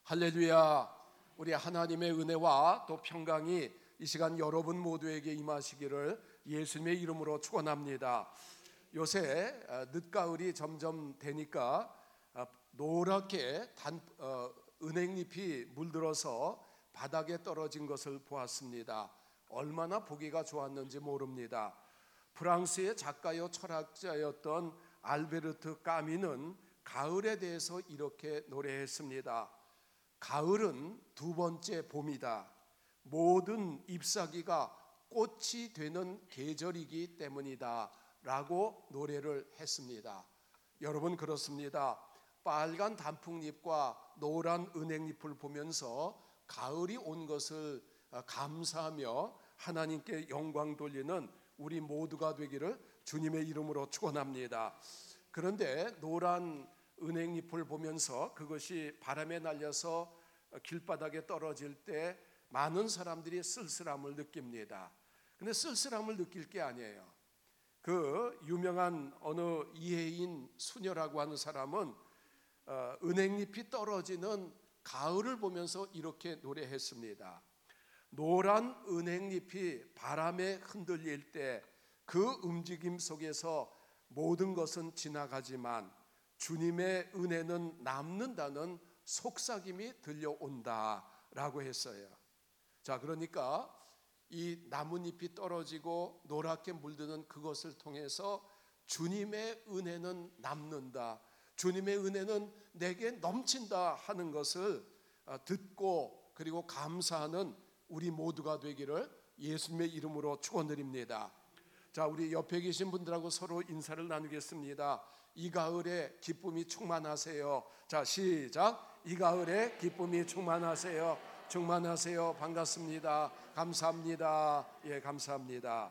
할렐루야. 우리 하나님의 은혜와 또 평강이 이 시간 여러분 모두에게 임하시기를 예수님의 이름으로 축원합니다. 요새 늦가을이 점점 되니까 노랗게 은행잎이 물들어서 바닥에 떨어진 것을 보았습니다. 얼마나 보기가 좋았는지 모릅니다. 프랑스의 작가요 철학자였던 알베르트 까미는 가을에 대해서 이렇게 노래했습니다. 가을은 두 번째 봄이다. 모든 잎사귀가 꽃이 되는 계절이기 때문이다 라고 노래를 했습니다. 여러분, 그렇습니다. 빨간 단풍잎과 노란 은행잎을 보면서 가을이 온 것을 감사하며 하나님께 영광 돌리는 우리 모두가 되기를 주님의 이름으로 축원합니다. 그런데 노란 은행잎을 보면서 그것이 바람에 날려서 길바닥에 떨어질 때 많은 사람들이 쓸쓸함을 느낍니다. 그런데 쓸쓸함을 느낄 게 아니에요. 그 유명한 어느 이혜인 수녀라고 하는 사람은 은행잎이 떨어지는 가을을 보면서 이렇게 노래했습니다. 노란 은행잎이 바람에 흔들릴 때 그 움직임 속에서 모든 것은 지나가지만 주님의 은혜는 남는다는 속삭임이 들려온다라고 했어요. 자, 그러니까 이 나뭇잎이 떨어지고 노랗게 물드는 그것을 통해서 주님의 은혜는 남는다, 주님의 은혜는 내게 넘친다 하는 것을 듣고 그리고 감사하는 우리 모두가 되기를 예수님의 이름으로 축원드립니다. 자, 우리 옆에 계신 분들하고 서로 인사를 나누겠습니다. 이 가을에 기쁨이 충만하세요. 자, 시작. 이 가을에 기쁨이 충만하세요. 충만하세요. 반갑습니다. 감사합니다. 예, 감사합니다.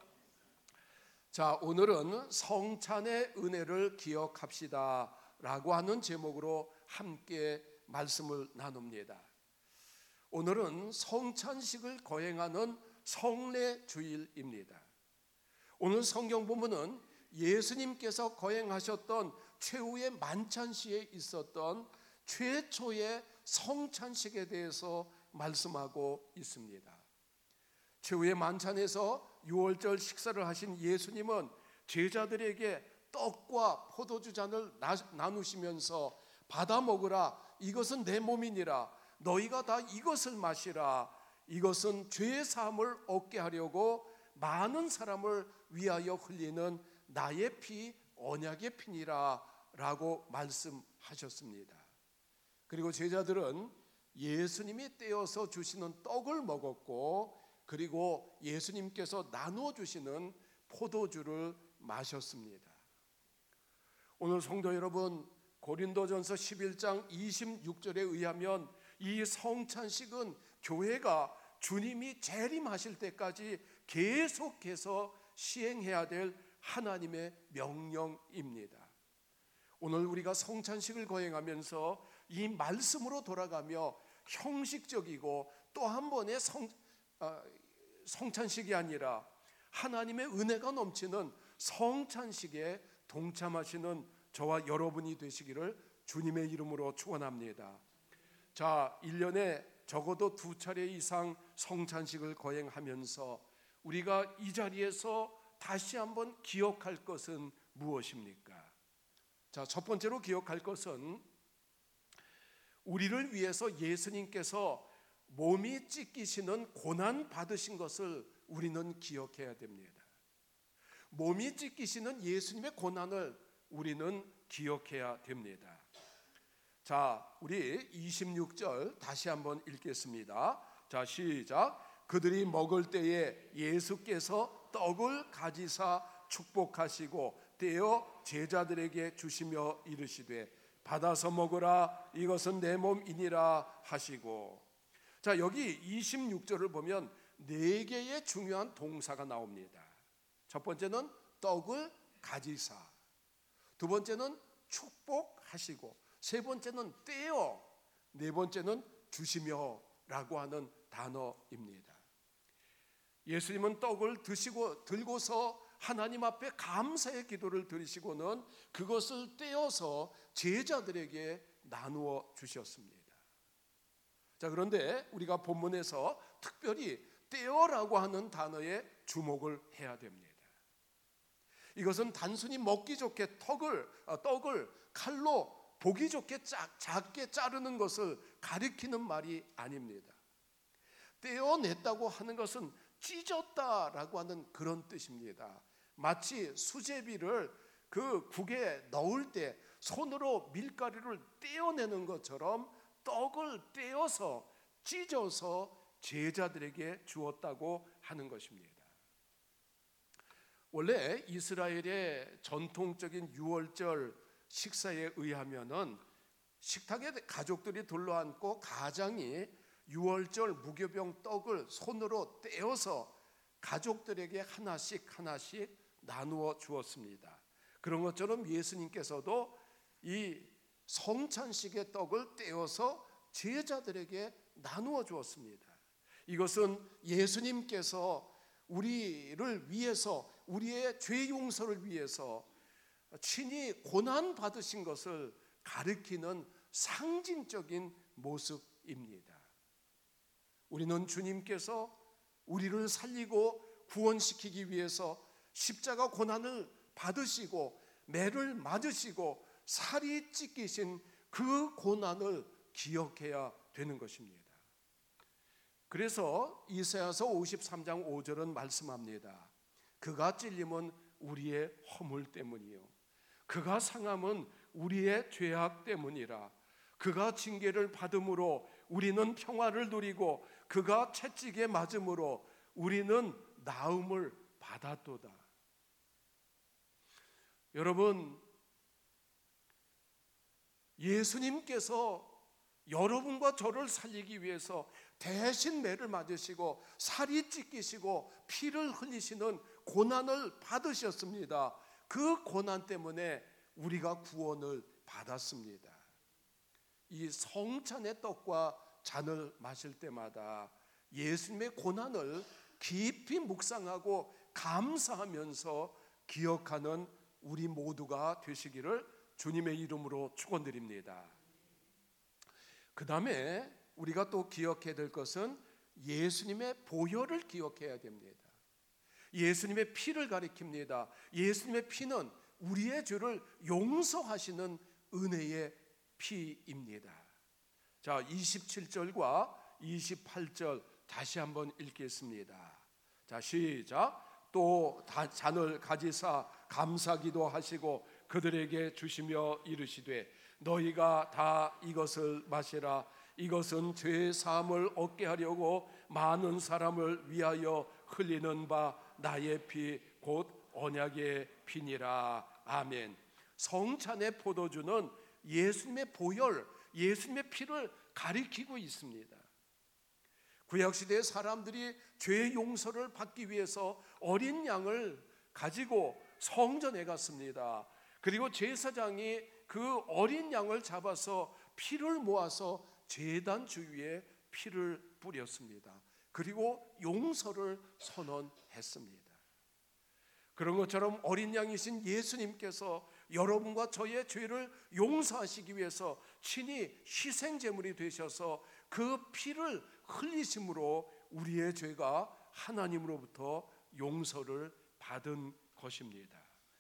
자, 오늘은 성찬의 은혜를 기억합시다 라고 하는 제목으로 함께 말씀을 나눕니다. 오늘은 성찬식을 거행하는 성례주일입니다. 오늘 성경 본문은 예수님께서 거행하셨던 최후의 만찬시에 있었던 최초의 성찬식에 대해서 말씀하고 있습니다. 최후의 만찬에서 유월절 식사를 하신 예수님은 제자들에게 떡과 포도주 잔을 나누시면서 받아 먹으라, 이것은 내 몸이니라, 너희가 다 이것을 마시라, 이것은 죄의 사함을 얻게 하려고 많은 사람을 위하여 흘리는 나의 피, 언약의 피니라 라고 말씀하셨습니다. 그리고 제자들은 예수님이 떼어서 주시는 떡을 먹었고, 그리고 예수님께서 나누어 주시는 포도주를 마셨습니다. 오늘 성도 여러분, 고린도전서 11장 26절에 의하면 이 성찬식은 교회가 주님이 재림하실 때까지 계속해서 시행해야 될 하나님의 명령입니다. 오늘 우리가 성찬식을 거행하면서 이 말씀으로 돌아가며 형식적이고 또 한 번의 성찬식이 아니라 하나님의 은혜가 넘치는 성찬식에 동참하시는 저와 여러분이 되시기를 주님의 이름으로 축원합니다. 자, 1년에 적어도 2차례 이상 성찬식을 거행하면서 우리가 이 자리에서 다시 한번 기억할 것은 무엇입니까? 자, 첫 번째로 기억할 것은 우리를 위해서 예수님께서 몸이 찢기시는 고난 받으신 것을 우리는 기억해야 됩니다. 몸이 찢기시는 예수님의 고난을 우리는 기억해야 됩니다. 자, 우리 26절 다시 한번 읽겠습니다. 자, 시작. 그들이 먹을 때에 예수께서 떡을 가지사 축복하시고 떼어 제자들에게 주시며 이르시되 받아서 먹으라, 이것은 내 몸이니라 하시고. 자, 여기 26절을 보면 4개의 중요한 동사가 나옵니다. 첫 번째는 떡을 가지사, 두 번째는 축복하시고, 세 번째는 떼어, 네 번째는 주시며 라고 하는 단어입니다. 예수님은 떡을 들고서 하나님 앞에 감사의 기도를 드리시고는 그것을 떼어서 제자들에게 나누어 주셨습니다. 자, 그런데 우리가 본문에서 특별히 떼어라고 하는 단어에 주목을 해야 됩니다. 이것은 단순히 먹기 좋게 떡을 칼로 보기 좋게 작게 자르는 것을 가리키는 말이 아닙니다. 떼어냈다고 하는 것은 찢었다라고 하는 그런 뜻입니다. 마치 수제비를 그 국에 넣을 때 손으로 밀가루를 떼어내는 것처럼 떡을 떼어서 찢어서 제자들에게 주었다고 하는 것입니다. 원래 이스라엘의 전통적인 유월절 식사에 의하면은 식탁에 가족들이 둘러앉고 가장이 유월절 무교병 떡을 손으로 떼어서 가족들에게 하나씩 나누어 주었습니다. 그런 것처럼 예수님께서도 이 성찬식의 떡을 떼어서 제자들에게 나누어 주었습니다. 이것은 예수님께서 우리를 위해서, 우리의 죄 용서를 위해서 친히 고난 받으신 것을 가리키는 상징적인 모습입니다. 우리는 주님께서 우리를 살리고 구원시키기 위해서 십자가 고난을 받으시고 매를 맞으시고 살이 찢기신 그 고난을 기억해야 되는 것입니다. 그래서 이사야서 53장 5절은 말씀합니다. 그가 찔림은 우리의 허물 때문이요 그가 상함은 우리의 죄악 때문이라. 그가 징계를 받음으로 우리는 평화를 누리고 그가 채찍에 맞음으로 우리는 나음을 받았도다. 여러분, 예수님께서 여러분과 저를 살리기 위해서 대신 매를 맞으시고 살이 찢기시고 피를 흘리시는 고난을 받으셨습니다. 그 고난 때문에 우리가 구원을 받았습니다. 이 성찬의 떡과 잔을 마실 때마다 예수님의 고난을 깊이 묵상하고 감사하면서 기억하는 우리 모두가 되시기를 주님의 이름으로 축원드립니다. 그 다음에 우리가 또 기억해야 될 것은 예수님의 보혈을 기억해야 됩니다. 예수님의 피를 가리킵니다. 예수님의 피는 우리의 죄를 용서하시는 은혜의 피입니다. 자, 27절과 28절 다시 한번 읽겠습니다. 자, 시작. 또 잔을 가지사 감사기도 하시고 그들에게 주시며 이르시되 너희가 다 이것을 마시라. 이것은 죄 사함을 얻게 하려고 많은 사람을 위하여 흘리는 바 나의 피 곧 언약의 피니라. 아멘. 성찬의 포도주는 예수님의 보혈, 예수님의 피를 가리키고 있습니다. 구약시대의 사람들이 죄 용서를 받기 위해서 어린 양을 가지고 성전에 갔습니다. 그리고 제사장이 그 어린 양을 잡아서 피를 모아서 제단 주위에 피를 뿌렸습니다. 그리고 용서를 선언했습니다. 그런 것처럼 어린 양이신 예수님께서 여러분과 저의 죄를 용서하시기 위해서 친히 희생제물이 되셔서 그 피를 흘리심으로 우리의 죄가 하나님으로부터 용서를 받은 것입니다.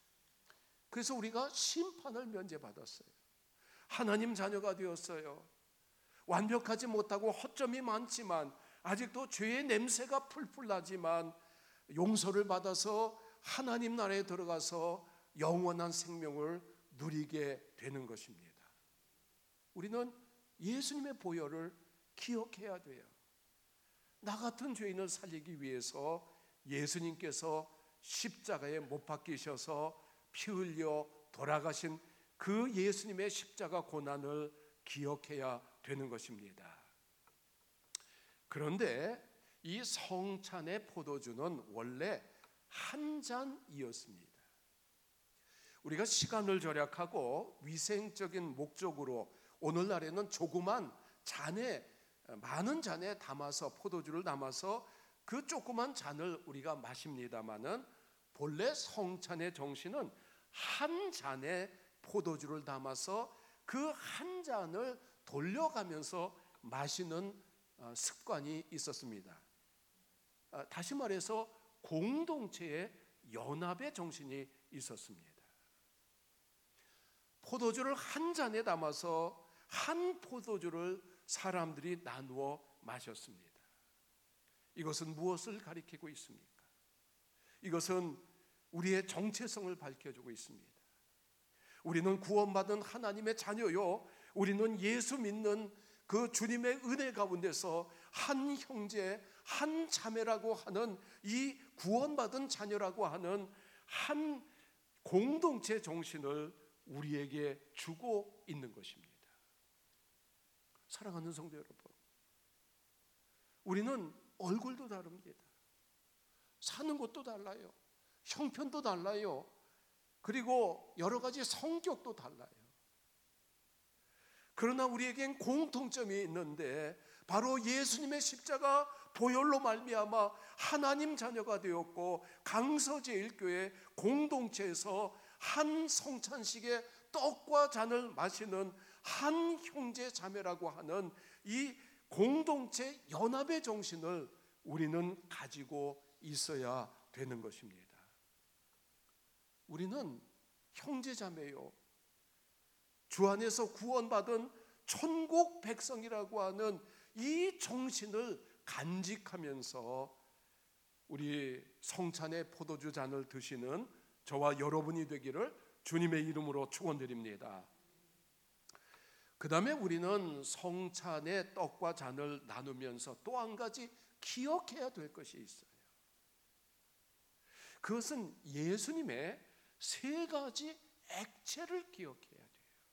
그래서 우리가 심판을 면제받았어요. 하나님 자녀가 되었어요. 완벽하지 못하고 허점이 많지만 아직도 죄의 냄새가 풀풀 나지만 용서를 받아서 하나님 나라에 들어가서 영원한 생명을 누리게 되는 것입니다. 우리는 예수님의 보혈을 기억해야 돼요. 나 같은 죄인을 살리기 위해서 예수님께서 십자가에 못 박히셔서 피 흘려 돌아가신 그 예수님의 십자가 고난을 기억해야 되는 것입니다. 그런데 이 성찬의 포도주는 원래 한 잔이었습니다. 우리가 시간을 절약하고 위생적인 목적으로 오늘날에는 조그만 잔에, 많은 잔에 담아서 포도주를 담아서 그 조그만 잔을 우리가 마십니다마는 본래 성찬의 정신은 한 잔에 포도주를 담아서 그 한 잔을 돌려가면서 마시는 습관이 있었습니다. 다시 말해서 공동체의 연합의 정신이 있었습니다. 포도주를 한 잔에 담아서 한 포도주를 사람들이 나누어 마셨습니다. 이것은 무엇을 가리키고 있습니까? 이것은 우리의 정체성을 밝혀주고 있습니다. 우리는 구원받은 하나님의 자녀요, 우리는 예수 믿는 그 주님의 은혜 가운데서 한 형제, 한 자매라고 하는 이 구원받은 자녀라고 하는 한 공동체 정신을 우리에게 주고 있는 것입니다. 사랑하는 성도 여러분, 우리는 얼굴도 다릅니다. 사는 곳도 달라요. 형편도 달라요. 그리고 여러 가지 성격도 달라요. 그러나 우리에겐 공통점이 있는데 바로 예수님의 십자가 보혈로 말미암아 하나님 자녀가 되었고 강서제일교회 공동체에서 한 성찬식에 떡과 잔을 마시는 한 형제 자매라고 하는 이 공동체 연합의 정신을 우리는 가지고 있어야 되는 것입니다. 우리는 형제 자매요, 주 안에서 구원받은 천국 백성이라고 하는 이 정신을 간직하면서 우리 성찬의 포도주 잔을 드시는 저와 여러분이 되기를 주님의 이름으로 축원드립니다. 그 다음에 우리는 성찬의 떡과 잔을 나누면서 또 한 가지 기억해야 될 것이 있어요. 그것은 예수님의 세 가지 액체를 기억해야 돼요.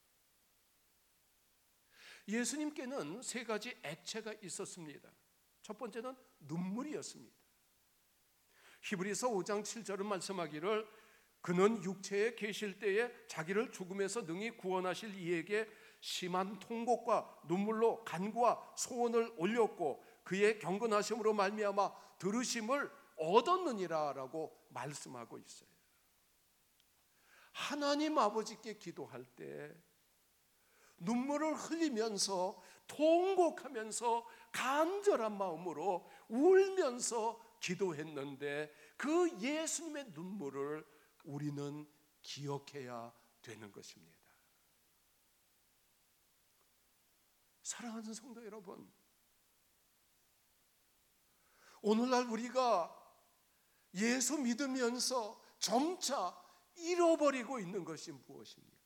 예수님께는 세 가지 액체가 있었습니다. 첫 번째는 눈물이었습니다. 히브리서 5장 7절은 말씀하기를 그는 육체에 계실 때에 자기를 죽음에서 능히 구원하실 이에게 심한 통곡과 눈물로 간구와 소원을 올렸고 그의 경건하심으로 말미암아 들으심을 얻었느니라라고 말씀하고 있어요. 하나님 아버지께 기도할 때 눈물을 흘리면서 통곡하면서 간절한 마음으로 울면서 기도했는데 그 예수님의 눈물을 우리는 기억해야 되는 것입니다. 사랑하는 성도 여러분, 오늘날 우리가 예수 믿으면서 점차 잃어버리고 있는 것이 무엇입니까?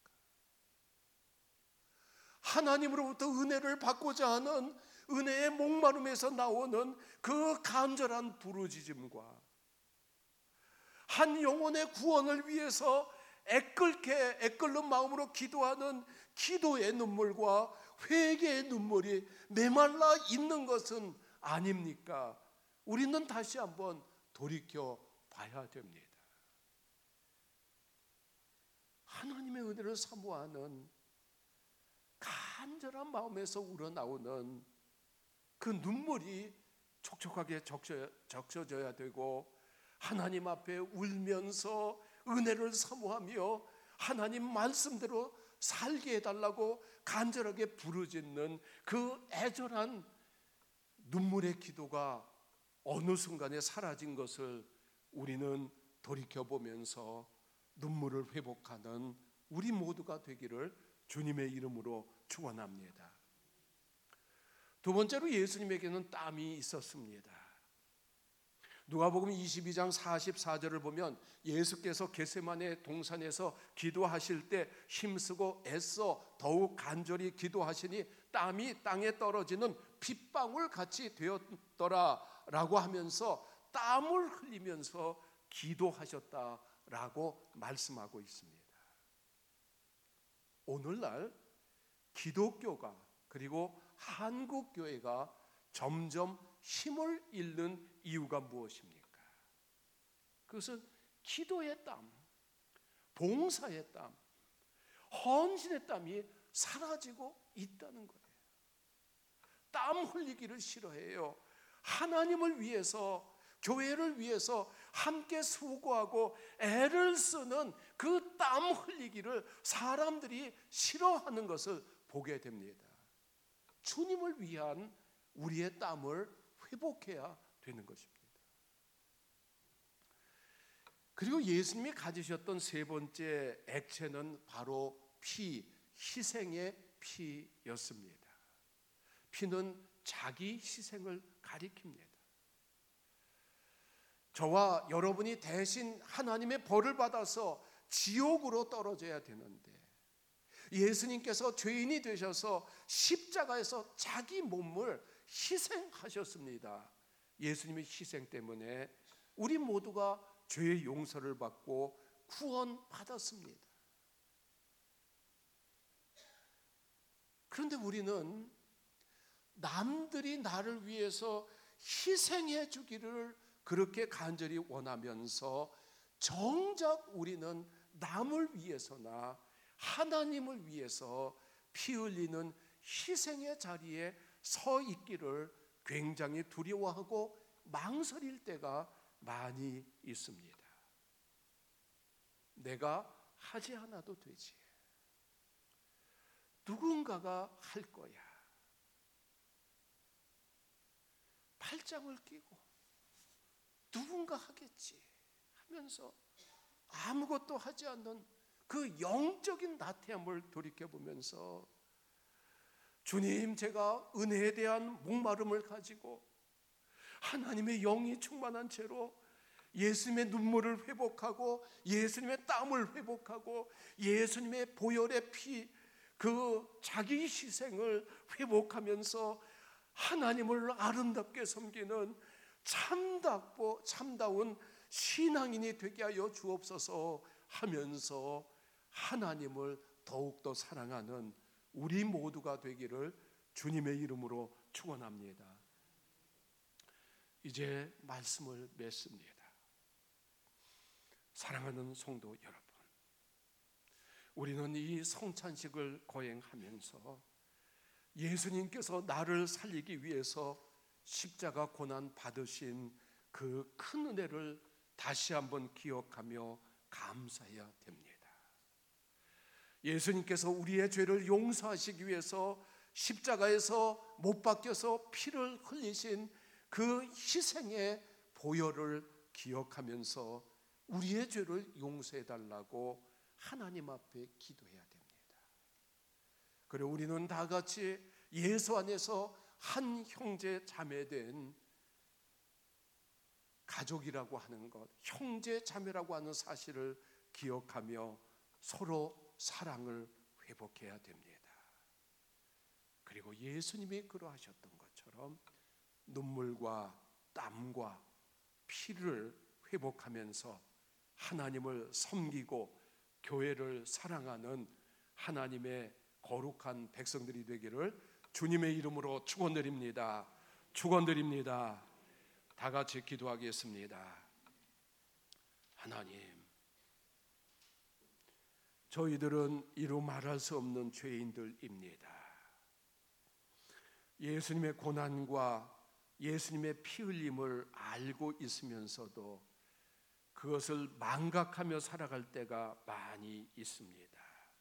하나님으로부터 은혜를 받고자 하는 은혜의 목마름에서 나오는 그 간절한 부르짖음과 한 영혼의 구원을 위해서 애끓는 마음으로 기도하는 기도의 눈물과 회개의 눈물이 메말라 있는 것은 아닙니까? 우리는 다시 한번 돌이켜 봐야 됩니다. 하나님의 은혜를 사모하는 간절한 마음에서 우러나오는 그 눈물이 촉촉하게 적셔져야 되고 하나님 앞에 울면서 은혜를 사모하며 하나님 말씀대로 살게 해달라고 간절하게 부르짖는 그 애절한 눈물의 기도가 어느 순간에 사라진 것을 우리는 돌이켜보면서 눈물을 회복하는 우리 모두가 되기를 주님의 이름으로 축원합니다. 두 번째로 예수님에게는 땀이 있었습니다. 누가복음 22장 44절을 보면 예수께서 겟세마네 동산에서 기도하실 때 힘쓰고 애써 더욱 간절히 기도하시니 땀이 땅에 떨어지는 빗방울 같이 되었더라라고 하면서 땀을 흘리면서 기도하셨다라고 말씀하고 있습니다. 오늘날 기독교가 그리고 한국 교회가 점점 힘을 잃는 이유가 무엇입니까? 그것은 기도의 땀, 봉사의 땀, 헌신의 땀이 사라지고 있다는 거예요. 땀 흘리기를 싫어해요. 하나님을 위해서, 교회를 위해서 함께 수고하고 애를 쓰는 그 땀 흘리기를 사람들이 싫어하는 것을 보게 됩니다. 주님을 위한 우리의 땀을 회복해야 되는 것입니다. 그리고 예수님이 가지셨던 세 번째 액체는 바로 피, 희생의 피였습니다. 피는 자기 희생을 가리킵니다. 저와 여러분이 대신 하나님의 벌을 받아서 지옥으로 떨어져야 되는데 예수님께서 죄인이 되셔서 십자가에서 자기 몸을 희생하셨습니다. 예수님의 희생 때문에 우리 모두가 죄의 용서를 받고 구원받았습니다. 그런데 우리는 남들이 나를 위해서 희생해 주기를 그렇게 간절히 원하면서 정작 우리는 남을 위해서나 하나님을 위해서 피 흘리는 희생의 자리에 서 있기를 굉장히 두려워하고 망설일 때가 많이 있습니다. 내가 하지 않아도 되지. 누군가가 할 거야. 팔짱을 끼고 누군가 하겠지 하면서 아무것도 하지 않는 그 영적인 나태함을 돌이켜보면서 주님, 제가 은혜에 대한 목마름을 가지고 하나님의 영이 충만한 채로 예수님의 눈물을 회복하고 예수님의 땀을 회복하고 예수님의 보혈의 피, 그 자기 희생을 회복하면서 하나님을 아름답게 섬기는 참다운 신앙인이 되게 하여 주옵소서 하면서 하나님을 더욱더 사랑하는 우리 모두가 되기를 주님의 이름으로 축원합니다. 이제 말씀을 맺습니다. 사랑하는 성도 여러분, 우리는 이 성찬식을 거행하면서 예수님께서 나를 살리기 위해서 십자가 고난 받으신 그 큰 은혜를 다시 한번 기억하며 감사해야 됩니다. 예수님께서 우리의 죄를 용서하시기 위해서 십자가에서 못 박혀서 피를 흘리신 그 희생의 보혈을 기억하면서 우리의 죄를 용서해 달라고 하나님 앞에 기도해야 됩니다. 그리고 우리는 다 같이 예수 안에서 한 형제 자매된 가족이라고 하는 것, 형제 자매라고 하는 사실을 기억하며 서로 사랑을 회복해야 됩니다. 그리고 예수님이 그러하셨던 것처럼 눈물과 땀과 피를 회복하면서 하나님을 섬기고 교회를 사랑하는 하나님의 거룩한 백성들이 되기를 주님의 이름으로 축원드립니다. 축원드립니다. 다 같이 기도하겠습니다. 하나님, 저희들은 이루 말할 수 없는 죄인들입니다. 예수님의 고난과 예수님의 피 흘림을 알고 있으면서도 그것을 망각하며 살아갈 때가 많이 있습니다.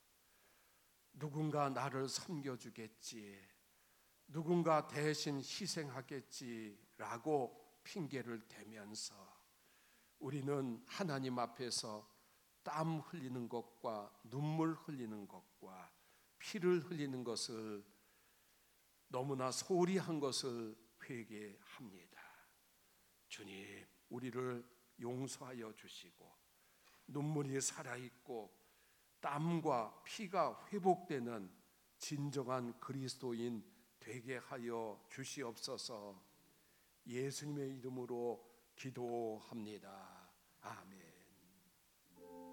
누군가 나를 섬겨주겠지, 누군가 대신 희생하겠지라고 핑계를 대면서 우리는 하나님 앞에서 땀 흘리는 것과 눈물 흘리는 것과 피를 흘리는 것을 너무나 소홀히 한 것을 회개합니다. 주님, 우리를 용서하여 주시고 눈물이 살아있고 땀과 피가 회복되는 진정한 그리스도인 되게 하여 주시옵소서. 예수님의 이름으로 기도합니다. 아멘.